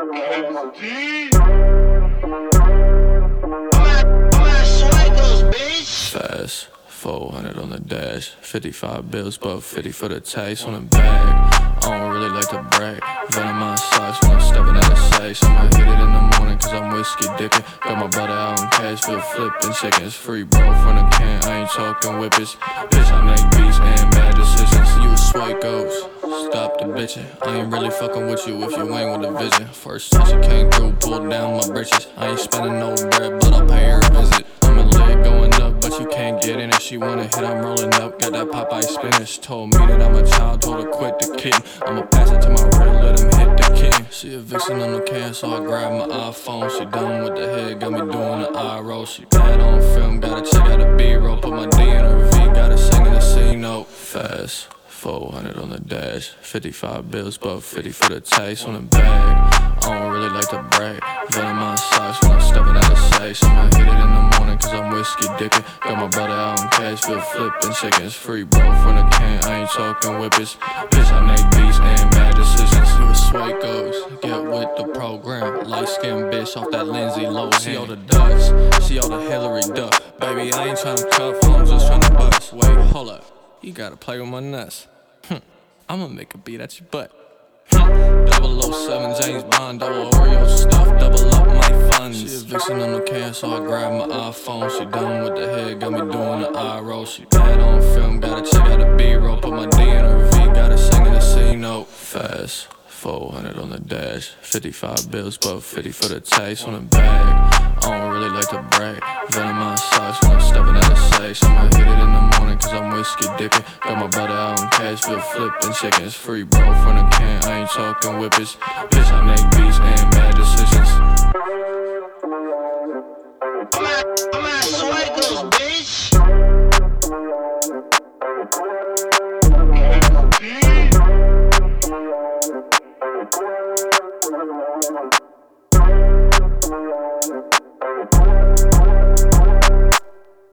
Fast 400 on the dash, 55 bills, but 50 for the taste on the bag. I don't really like to brag. Venom my socks when I'm stepping out of safe. I'ma hit it in the morning cause I'm whiskey dickin'. Got my brother out on cash, feel flippin'. Chickens free, bro, from the can. I ain't talking whippets. Bitch, I make beats and bad decisions. You a swipe ghost, stop the bitchin'. I ain't really fucking with you if you ain't with a vision. First time she came through, pulled down my britches. I ain't spending no bread, but I'll pay her a visit. I'm a leg going up, but you can't get in it. She wanna hit, I'm rolling up. Got that Popeye spinach. Told me that I'm a child, told her quit the kitten. I'ma pass it to my real, let him hit the king. She a vixen on the can, so I grab my iPhone. She done with the head, got me doing the eye roll. She bad on film, gotta check out the B-roll. Put my D in her V, gotta sing in the C note. Fast 400 on the dash, 55 bills, but 50 for the taste on the bag. I don't really like to brag. Venom my socks when I'm stepping out of safe. I'ma hit it in the morning cause I'm whiskey dickin'. Got my brother out on cash, feel flippin'. Chickens free, bro, from the can. I ain't talking whippets. Bitch, I make beats and bad decisions. You a sway ghost, get with the program. Light skin bitch off that Lindsay Lohan. See all the ducks, see all the Hillary Duck. Baby, I ain't tryna cuff, I'm just tryna bust. Wait, hold up, you gotta play with my nuts. I'ma make a beat at your butt. 007 James Bond, double Oreo stuff, double up my funds. She a vixen on the can, so I grab my iPhone. She done with the head, got me doing the eye roll. She bad on film, gotta check out the B-roll. Put my D in her V, gotta sing in the C note. Fast 400 on the dash, 55 bills, but 50 for the taste on the bag. I don't really like to brag. Venom my socks when I'm stepping out of safe. I'ma hit it in the morning cause I'm whiskey dickin'. Got my brother out on cash, feel flippin'. Chickens free, bro, from the can. I ain't talking whippets. Bitch, I make beats and bad decisions. I'm at Swagos, bitch.